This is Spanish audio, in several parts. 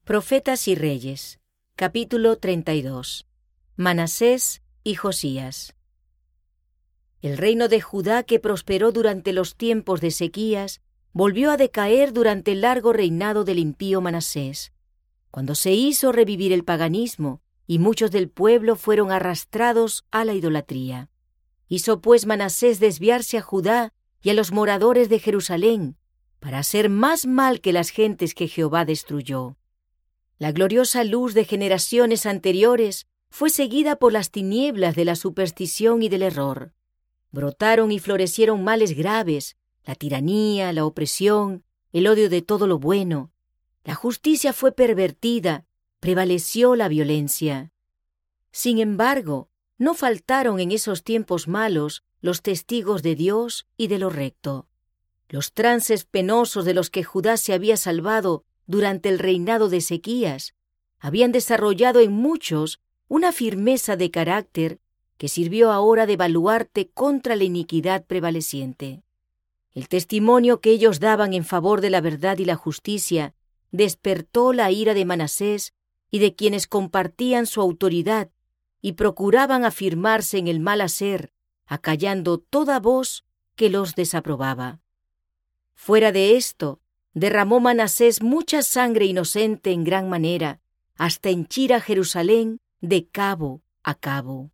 Profetas y Reyes, capítulo 32. Manasés y Josías. El reino de Judá, que prosperó durante los tiempos de Ezequías, volvió a decaer durante el largo reinado del impío Manasés, cuando se hizo revivir el paganismo y muchos del pueblo fueron arrastrados a la idolatría. Hizo pues Manasés desviarse a Judá y a los moradores de Jerusalén, para hacer más mal que las gentes que Jehová destruyó. La gloriosa luz de generaciones anteriores fue seguida por las tinieblas de la superstición y del error. Brotaron y florecieron males graves, la tiranía, la opresión, el odio de todo lo bueno. La justicia fue pervertida, prevaleció la violencia. Sin embargo, no faltaron en esos tiempos malos los testigos de Dios y de lo recto. Los trances penosos de los que Judá se había salvado durante el reinado de Ezequías habían desarrollado en muchos una firmeza de carácter que sirvió ahora de baluarte contra la iniquidad prevaleciente. El testimonio que ellos daban en favor de la verdad y la justicia despertó la ira de Manasés y de quienes compartían su autoridad y procuraban afirmarse en el mal hacer, acallando toda voz que los desaprobaba. Fuera de esto, derramó Manasés mucha sangre inocente en gran manera, hasta henchir a Jerusalén de cabo a cabo.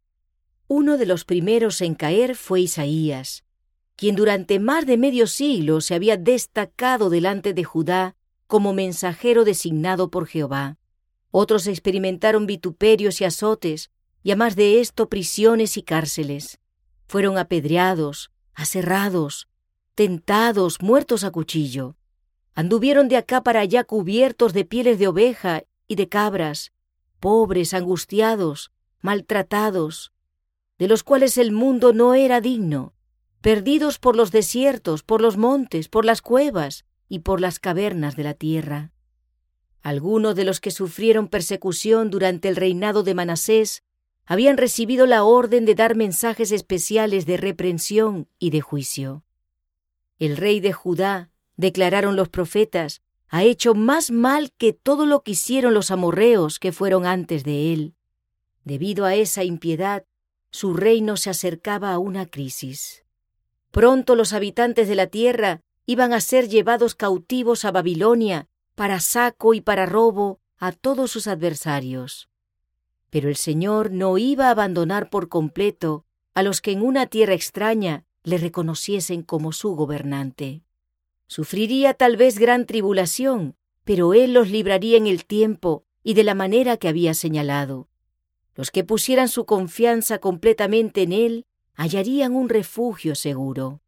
Uno de los primeros en caer fue Isaías, quien durante más de medio siglo se había destacado delante de Judá como mensajero designado por Jehová. Otros experimentaron vituperios y azotes, y a más de esto prisiones y cárceles. Fueron apedreados, aserrados, tentados, muertos a cuchillo. Anduvieron de acá para allá cubiertos de pieles de oveja y de cabras, pobres, angustiados, maltratados, de los cuales el mundo no era digno, perdidos por los desiertos, por los montes, por las cuevas y por las cavernas de la tierra. Algunos de los que sufrieron persecución durante el reinado de Manasés habían recibido la orden de dar mensajes especiales de reprensión y de juicio. El rey de Judá, declararon los profetas, ha hecho más mal que todo lo que hicieron los amorreos que fueron antes de él. Debido a esa impiedad, su reino se acercaba a una crisis. Pronto los habitantes de la tierra iban a ser llevados cautivos a Babilonia para saco y para robo a todos sus adversarios. Pero el Señor no iba a abandonar por completo a los que en una tierra extraña le reconociesen como su gobernante. Sufriría tal vez gran tribulación, pero Él los libraría en el tiempo y de la manera que había señalado. Los que pusieran su confianza completamente en Él hallarían un refugio seguro.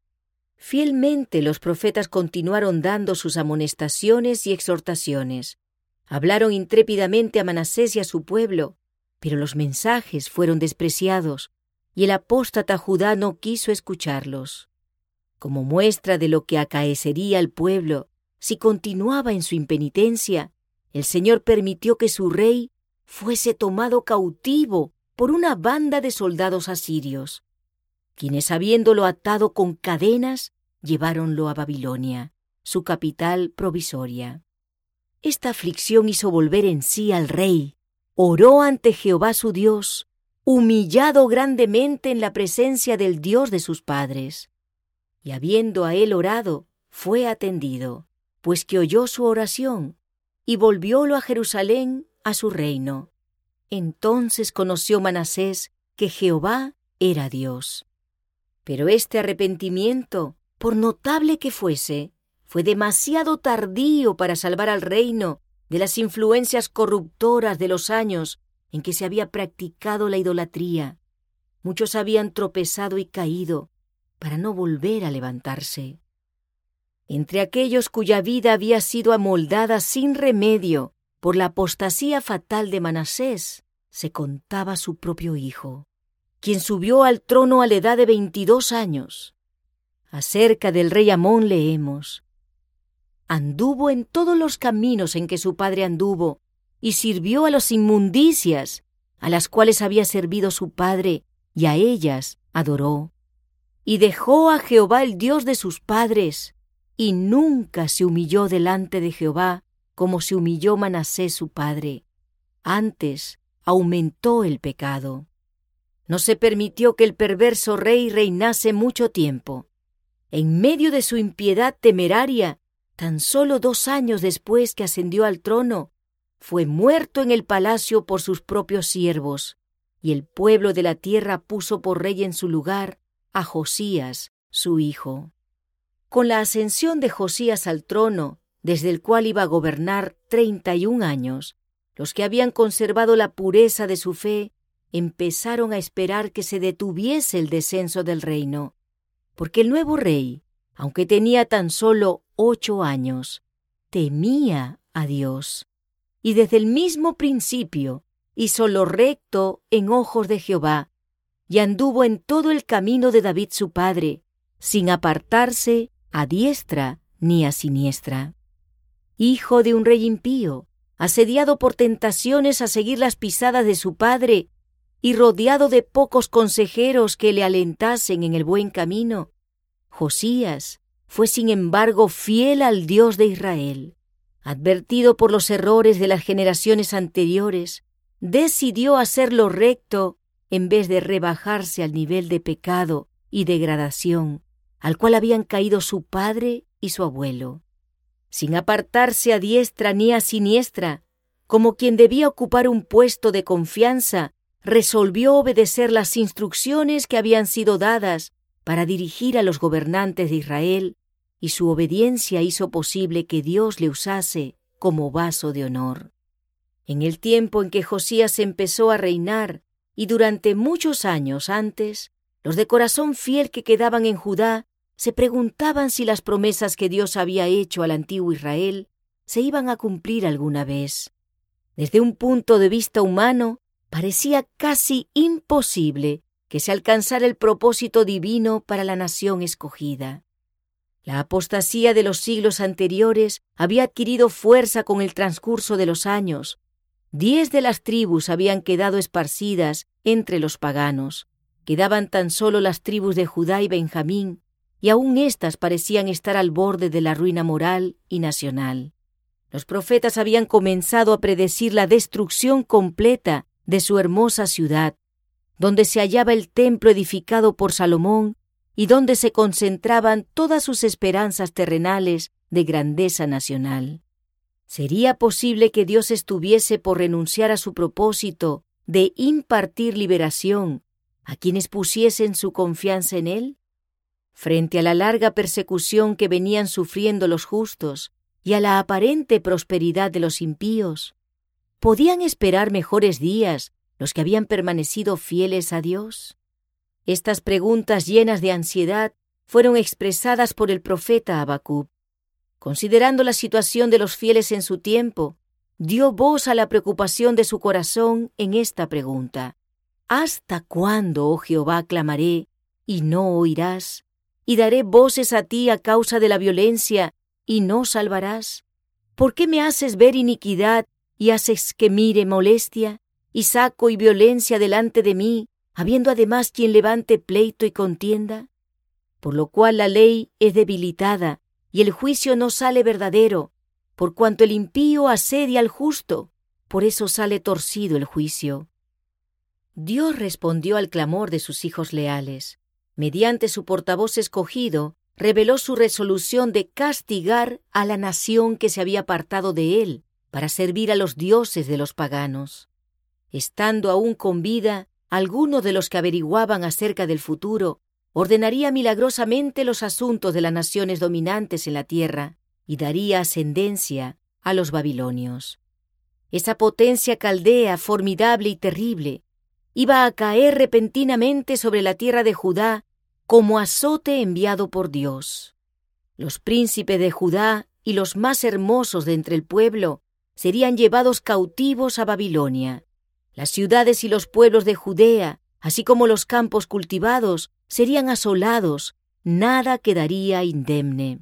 Fielmente los profetas continuaron dando sus amonestaciones y exhortaciones. Hablaron intrépidamente a Manasés y a su pueblo, pero los mensajes fueron despreciados, y el apóstata Judá no quiso escucharlos. Como muestra de lo que acaecería al pueblo si continuaba en su impenitencia, el Señor permitió que su rey fuese tomado cautivo por una banda de soldados asirios, quienes, habiéndolo atado con cadenas, lleváronlo a Babilonia, su capital provisoria. Esta aflicción hizo volver en sí al rey. Oró ante Jehová su Dios, humillado grandemente en la presencia del Dios de sus padres. Y habiendo a él orado, fue atendido, pues que oyó su oración, y volviólo a Jerusalén, a su reino. Entonces conoció Manasés que Jehová era Dios. Pero este arrepentimiento, por notable que fuese, fue demasiado tardío para salvar al reino de las influencias corruptoras de los años en que se había practicado la idolatría. Muchos habían tropezado y caído, para no volver a levantarse. Entre aquellos cuya vida había sido amoldada sin remedio por la apostasía fatal de Manasés, se contaba su propio hijo, quien subió al trono a la edad de 22 años. Acerca del rey Amón leemos: anduvo en todos los caminos en que su padre anduvo, y sirvió a las inmundicias, a las cuales había servido su padre, y a ellas adoró. Y dejó a Jehová el Dios de sus padres, y nunca se humilló delante de Jehová como se humilló Manasés su padre. Antes aumentó el pecado. No se permitió que el perverso rey reinase mucho tiempo. En medio de su impiedad temeraria, tan solo 2 años después que ascendió al trono, fue muerto en el palacio por sus propios siervos, y el pueblo de la tierra puso por rey en su lugar a Josías, su hijo. Con la ascensión de Josías al trono, desde el cual iba a gobernar 31 años, los que habían conservado la pureza de su fe empezaron a esperar que se detuviese el descenso del reino, porque el nuevo rey, aunque tenía tan solo 8 años, temía a Dios, y desde el mismo principio hizo lo recto en ojos de Jehová, y anduvo en todo el camino de David su padre, sin apartarse a diestra ni a siniestra. Hijo de un rey impío, asediado por tentaciones a seguir las pisadas de su padre, y rodeado de pocos consejeros que le alentasen en el buen camino, Josías fue sin embargo fiel al Dios de Israel. Advertido por los errores de las generaciones anteriores, decidió hacer lo recto en vez de rebajarse al nivel de pecado y degradación al cual habían caído su padre y su abuelo. Sin apartarse a diestra ni a siniestra, como quien debía ocupar un puesto de confianza, resolvió obedecer las instrucciones que habían sido dadas para dirigir a los gobernantes de Israel, y su obediencia hizo posible que Dios le usase como vaso de honor. En el tiempo en que Josías empezó a reinar, y durante muchos años antes, los de corazón fiel que quedaban en Judá se preguntaban si las promesas que Dios había hecho al antiguo Israel se iban a cumplir alguna vez. Desde un punto de vista humano, parecía casi imposible que se alcanzara el propósito divino para la nación escogida. La apostasía de los siglos anteriores había adquirido fuerza con el transcurso de los años. 10 de las tribus habían quedado esparcidas entre los paganos. Quedaban tan solo las tribus de Judá y Benjamín, y aún éstas parecían estar al borde de la ruina moral y nacional. Los profetas habían comenzado a predecir la destrucción completa de su hermosa ciudad, donde se hallaba el templo edificado por Salomón y donde se concentraban todas sus esperanzas terrenales de grandeza nacional. ¿Sería posible que Dios estuviese por renunciar a su propósito de impartir liberación a quienes pusiesen su confianza en Él? Frente a la larga persecución que venían sufriendo los justos y a la aparente prosperidad de los impíos, ¿podían esperar mejores días los que habían permanecido fieles a Dios? Estas preguntas llenas de ansiedad fueron expresadas por el profeta Habacuc. Considerando la situación de los fieles en su tiempo, dio voz a la preocupación de su corazón en esta pregunta: ¿Hasta cuándo, oh Jehová, clamaré y no oirás? ¿Y daré voces a ti a causa de la violencia y no salvarás? ¿Por qué me haces ver iniquidad y haces que mire molestia, y saco y violencia delante de mí, habiendo además quien levante pleito y contienda? Por lo cual la ley es debilitada, y el juicio no sale verdadero, por cuanto el impío asedia al justo, por eso sale torcido el juicio. Dios respondió al clamor de sus hijos leales. Mediante su portavoz escogido, reveló su resolución de castigar a la nación que se había apartado de él para servir a los dioses de los paganos. Estando aún con vida, alguno de los que averiguaban acerca del futuro ordenaría milagrosamente los asuntos de las naciones dominantes en la tierra y daría ascendencia a los babilonios. Esa potencia caldea formidable y terrible iba a caer repentinamente sobre la tierra de Judá como azote enviado por Dios. Los príncipes de Judá y los más hermosos de entre el pueblo serían llevados cautivos a Babilonia. Las ciudades y los pueblos de Judea, así como los campos cultivados, serían asolados, nada quedaría indemne.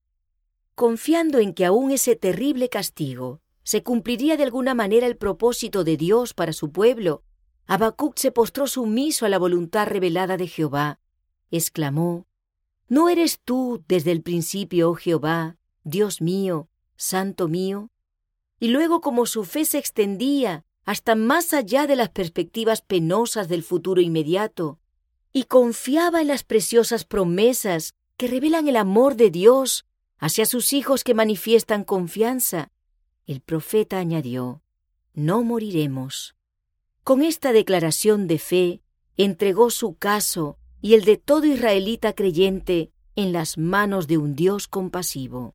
Confiando en que aún ese terrible castigo se cumpliría de alguna manera el propósito de Dios para su pueblo, Habacuc se postró sumiso a la voluntad revelada de Jehová. Exclamó: ¿No eres tú desde el principio, oh Jehová, Dios mío, Santo mío? y luego como su fe se extendía hasta más allá de las perspectivas penosas del futuro inmediato, y confiaba en las preciosas promesas que revelan el amor de Dios hacia sus hijos que manifiestan confianza, el profeta añadió: no moriremos. Con esta declaración de fe, entregó su caso y el de todo israelita creyente en las manos de un Dios compasivo.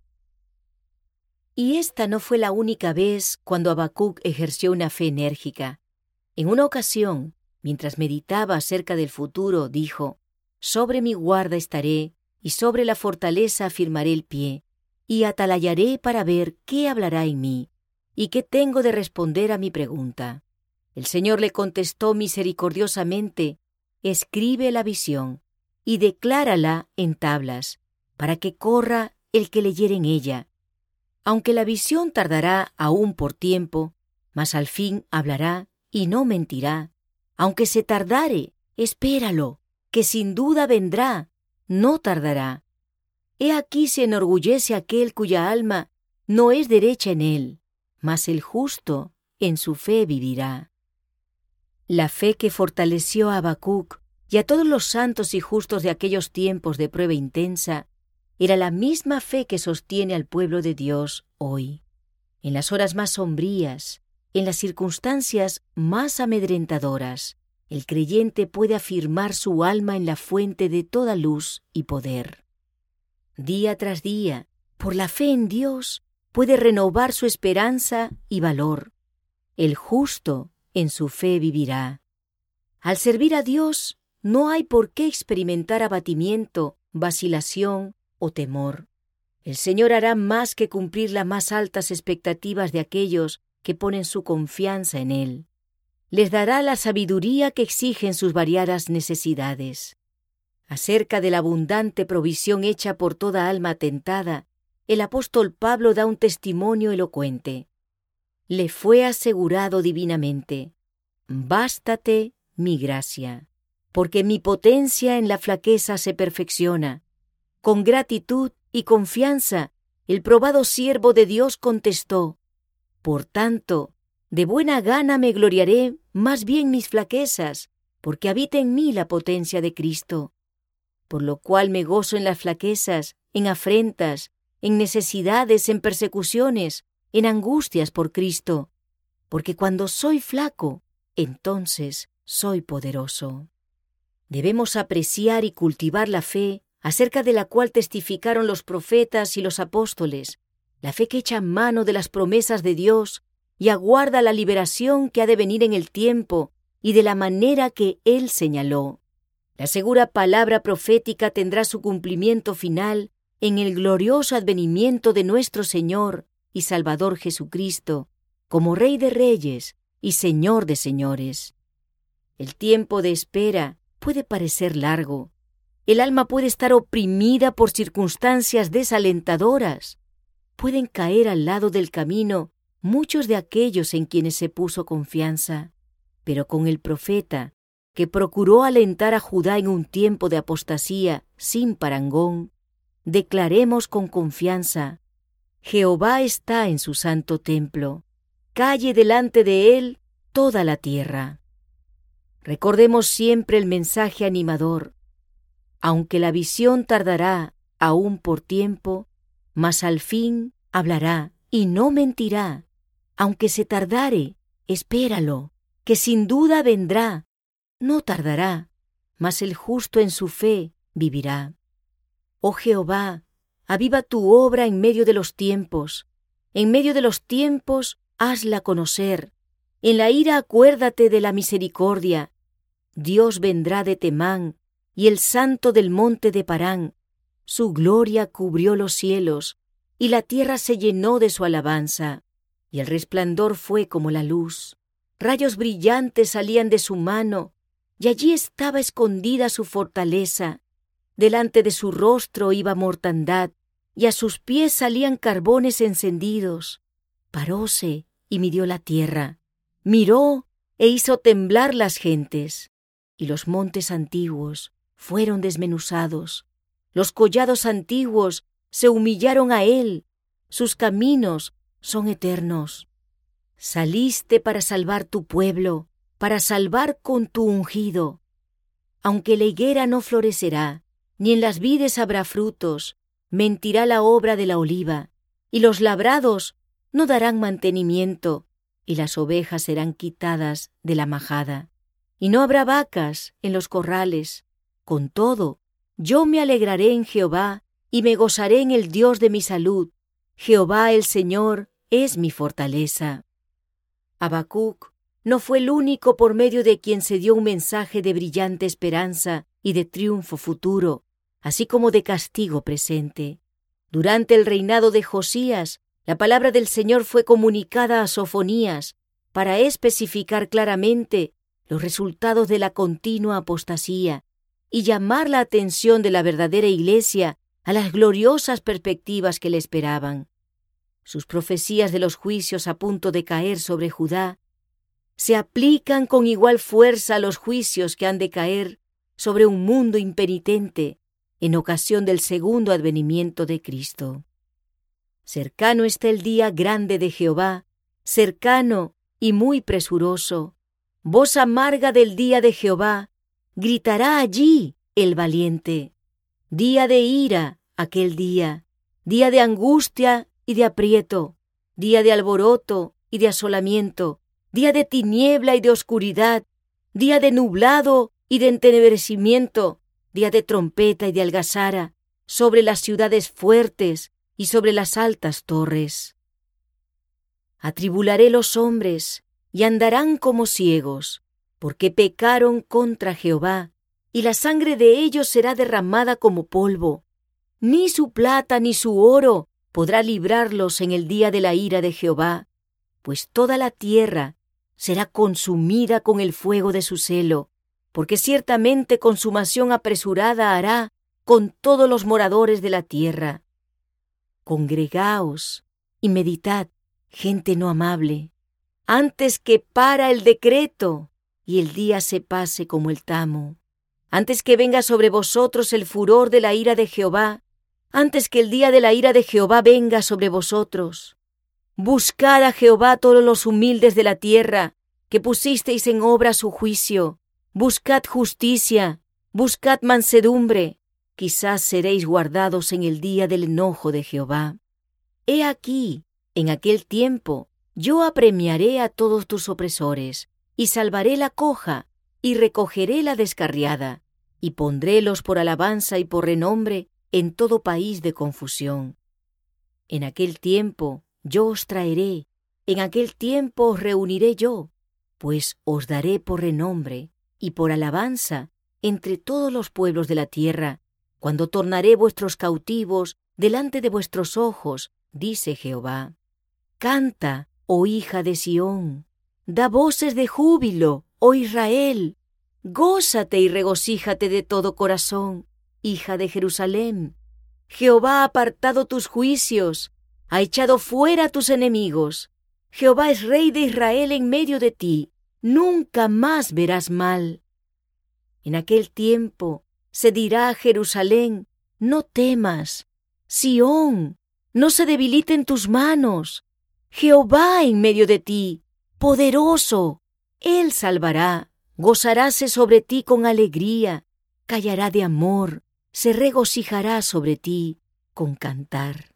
Y esta no fue la única vez cuando Habacuc ejerció una fe enérgica. En una ocasión, mientras meditaba acerca del futuro, dijo: sobre mi guarda estaré, y sobre la fortaleza afirmaré el pie, y atalayaré para ver qué hablará en mí, y qué tengo de responder a mi pregunta. El Señor le contestó misericordiosamente: escribe la visión, y declárala en tablas, para que corra el que leyere en ella. Aunque la visión tardará aún por tiempo, mas al fin hablará y no mentirá. Aunque se tardare, espéralo, que sin duda vendrá, no tardará. He aquí se enorgullece aquel cuya alma no es derecha en él, mas el justo en su fe vivirá. La fe que fortaleció a Habacuc y a todos los santos y justos de aquellos tiempos de prueba intensa era la misma fe que sostiene al pueblo de Dios hoy. En las horas más sombrías, en las circunstancias más amedrentadoras, el creyente puede afirmar su alma en la fuente de toda luz y poder. Día tras día, por la fe en Dios, puede renovar su esperanza y valor. El justo en su fe vivirá. Al servir a Dios, no hay por qué experimentar abatimiento, vacilación o temor. El Señor hará más que cumplir las más altas expectativas de aquellos que ponen su confianza en Él. Les dará la sabiduría que exigen sus variadas necesidades. Acerca de la abundante provisión hecha por toda alma tentada, el apóstol Pablo da un testimonio elocuente. Le fue asegurado divinamente: bástate mi gracia, porque mi potencia en la flaqueza se perfecciona. Con gratitud y confianza, el probado siervo de Dios contestó: por tanto, de buena gana me gloriaré más bien mis flaquezas, porque habita en mí la potencia de Cristo. Por lo cual me gozo en las flaquezas, en afrentas, en necesidades, en persecuciones, en angustias por Cristo, porque cuando soy flaco, entonces soy poderoso. Debemos apreciar y cultivar la fe acerca de la cual testificaron los profetas y los apóstoles, la fe que echa mano de las promesas de Dios y aguarda la liberación que ha de venir en el tiempo y de la manera que Él señaló. La segura palabra profética tendrá su cumplimiento final en el glorioso advenimiento de nuestro Señor y Salvador Jesucristo, como Rey de Reyes y Señor de Señores. El tiempo de espera puede parecer largo. El alma puede estar oprimida por circunstancias desalentadoras. Pueden caer al lado del camino muchos de aquellos en quienes se puso confianza. Pero con el profeta, que procuró alentar a Judá en un tiempo de apostasía sin parangón, declaremos con confianza: Jehová está en su santo templo. Calle delante de él toda la tierra. Recordemos siempre el mensaje animador: aunque la visión tardará aún por tiempo, mas al fin hablará y no mentirá. Aunque se tardare, espéralo, que sin duda vendrá. No tardará, mas el justo en su fe vivirá. Oh Jehová, aviva tu obra en medio de los tiempos. En medio de los tiempos, hazla conocer. En la ira acuérdate de la misericordia. Dios vendrá de Temán, y el santo del monte de Parán. Su gloria cubrió los cielos, y la tierra se llenó de su alabanza, y el resplandor fue como la luz. Rayos brillantes salían de su mano, y allí estaba escondida su fortaleza. Delante de su rostro iba mortandad, y a sus pies salían carbones encendidos. Paróse y midió la tierra, miró e hizo temblar las gentes, y los montes antiguos fueron desmenuzados. Los collados antiguos se humillaron a él. Sus caminos son eternos. Saliste para salvar tu pueblo, para salvar con tu ungido. Aunque la higuera no florecerá, ni en las vides habrá frutos, mentirá la obra de la oliva, y los labrados no darán mantenimiento, y las ovejas serán quitadas de la majada. Y no habrá vacas en los corrales. Con todo, yo me alegraré en Jehová, y me gozaré en el Dios de mi salud. Jehová el Señor es mi fortaleza. Habacuc no fue el único por medio de quien se dio un mensaje de brillante esperanza y de triunfo futuro, así como de castigo presente. Durante el reinado de Josías, la palabra del Señor fue comunicada a Sofonías para especificar claramente los resultados de la continua apostasía y llamar la atención de la verdadera Iglesia a las gloriosas perspectivas que le esperaban. Sus profecías de los juicios a punto de caer sobre Judá se aplican con igual fuerza a los juicios que han de caer sobre un mundo impenitente en ocasión del segundo advenimiento de Cristo. Cercano está el día grande de Jehová, cercano y muy presuroso. Voz amarga del día de Jehová, gritará allí el valiente. Día de ira aquel día de angustia y de aprieto, día de alboroto y de asolamiento, día de tiniebla y de oscuridad, día de nublado y de entenebrecimiento, día de trompeta y de algazara, sobre las ciudades fuertes y sobre las altas torres. Atribularé los hombres, y andarán como ciegos, porque pecaron contra Jehová, y la sangre de ellos será derramada como polvo. Ni su plata ni su oro podrá librarlos en el día de la ira de Jehová, pues toda la tierra será consumida con el fuego de su celo, porque ciertamente consumación apresurada hará con todos los moradores de la tierra. Congregaos y meditad, gente no amable, antes que para el decreto y el día se pase como el tamo, antes que venga sobre vosotros el furor de la ira de Jehová, antes que el día de la ira de Jehová venga sobre vosotros. Buscad a Jehová todos los humildes de la tierra, que pusisteis en obra su juicio. Buscad justicia, buscad mansedumbre, quizás seréis guardados en el día del enojo de Jehová. He aquí, en aquel tiempo, yo apremiaré a todos tus opresores, y salvaré la coja, y recogeré la descarriada, y pondrélos por alabanza y por renombre en todo país de confusión. En aquel tiempo yo os traeré, en aquel tiempo os reuniré yo, pues os daré por renombre y por alabanza entre todos los pueblos de la tierra, cuando tornaré vuestros cautivos delante de vuestros ojos, dice Jehová. Canta, oh hija de Sión, da voces de júbilo, oh Israel, gózate y regocíjate de todo corazón, hija de Jerusalén. Jehová ha apartado tus juicios, ha echado fuera a tus enemigos. Jehová es Rey de Israel en medio de ti, nunca más verás mal. En aquel tiempo se dirá a Jerusalén, no temas, Sión, no se debiliten tus manos. Jehová en medio de ti, poderoso, Él salvará, gozaráse sobre ti con alegría, callará de amor, se regocijará sobre ti con cantar.